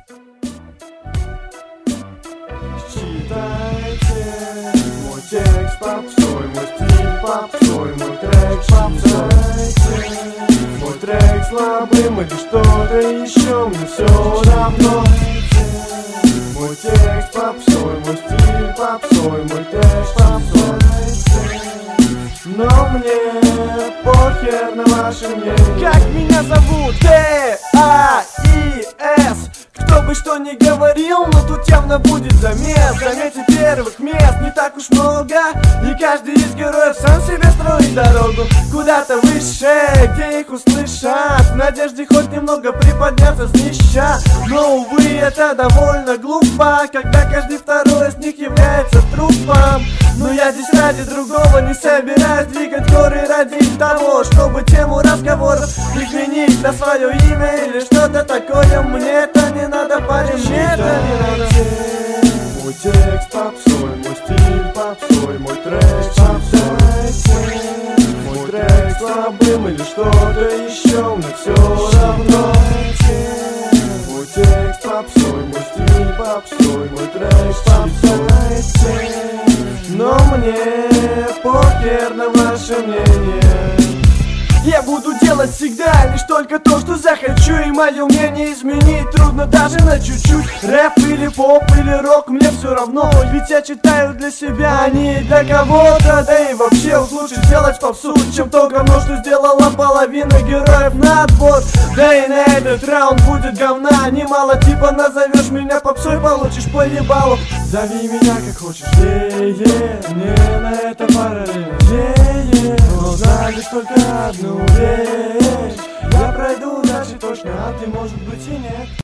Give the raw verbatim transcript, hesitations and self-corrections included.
Читайте мой текст попсой, мой стиль попсой, мой трек попсой. Мой трек слабым или что-то еще, мне все равно. Мой текст попсой, мой стиль попсой, мой трек попсой. Но мне похер на ваше мнение. Как меня зовут? Т А И С. Кто бы что ни говорил, но тут явно будет замес. Заметьте, первых мест не так уж много, и каждый из героев сам себе строит дорогу куда-то выше, где их услышат, в надежде хоть немного приподняться с днища. Но, увы, это довольно глупо, когда каждый второй из них является трупом. Но я здесь ради другого не собираюсь двигать горы ради того, чтобы тему разговоров изменить на свое имя или что-то такое. Мне это не надо, парень, мне это не надо. Мой текст попсой, мой стиль попсой, мой трек попсой. Мой трек слабым или что-то еще, мне все равно. Мой текст попсой, мой стиль попсой, мой трек попсой. Но мне похер на ваше мнение. Я буду делать всегда лишь только то, что захочу, и мое мнение изменить трудно даже на чуть-чуть. Рэп или поп или рок, мне все равно, ведь я читаю для себя, а не для кого-то. Да и вообще уж лучше сделать попсу, чем то говно, что сделала половина героев на отбор. Да и на этот раунд будет говна немало, типа назовешь меня попсой, получишь по ебалу. Зови меня как хочешь, е-е, мне на это параллельно, е-е. Но знай лишь только одну вещь, я пройду дальше точно, а ты, может быть, и нет.